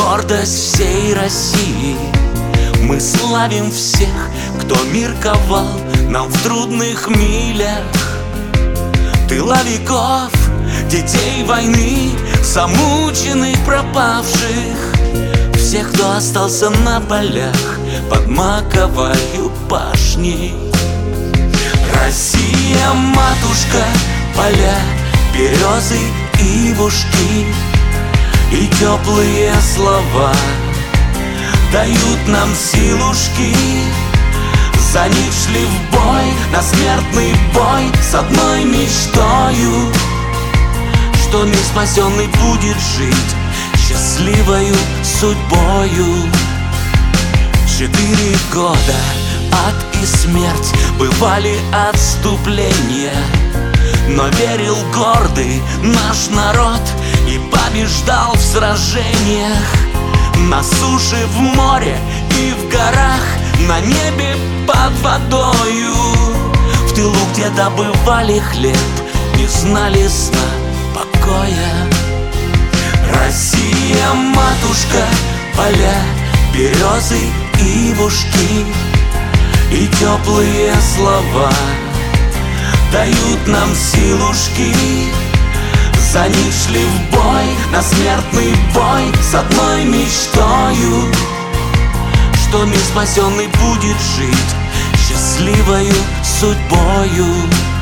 гордость всей России. Мы славим всех, кто мир ковал нам в трудных милях. Тыла веков, детей войны, замученных, пропавших, всех, кто остался на полях под маковою башней. Россия, матушка, поля, березы, ивушки и теплые слова дают нам силушки. За них шли в бой, на смертный бой, с одной мечтою, что мир спасенный будет жить счастливою судьбою. 4 года ад и смерть, бывали отступления, но верил гордый наш народ и побеждал в сражениях. На суше, в море и в горах, на небе под водою, в тылу, где добывали хлеб, не знали сна, покоя. Россия, матушка, поля, березы, ивушки и теплые слова дают нам силушки. За них шли в бой, на смертный бой, с одной мечтою, что мир спасенный будет жить счастливою судьбою.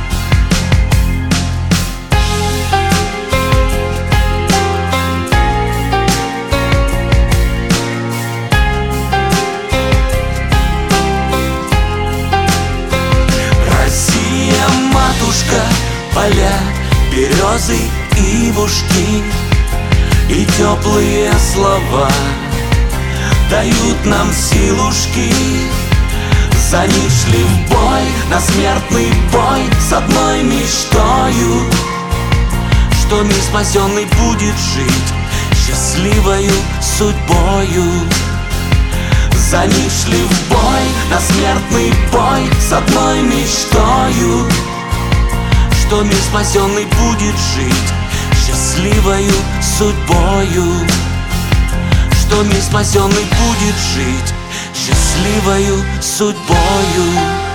Россия, матушка, поля, березы, ивушки и теплые слова дают нам силушки. За них шли в бой, на смертный бой, с одной мечтою, что мир спасенный будет жить счастливою судьбою. За них шли в бой, на смертный бой, с одной мечтою, что мир спасенный будет жить счастливою судьбою. Что мир спасенный будет жить счастливою судьбою.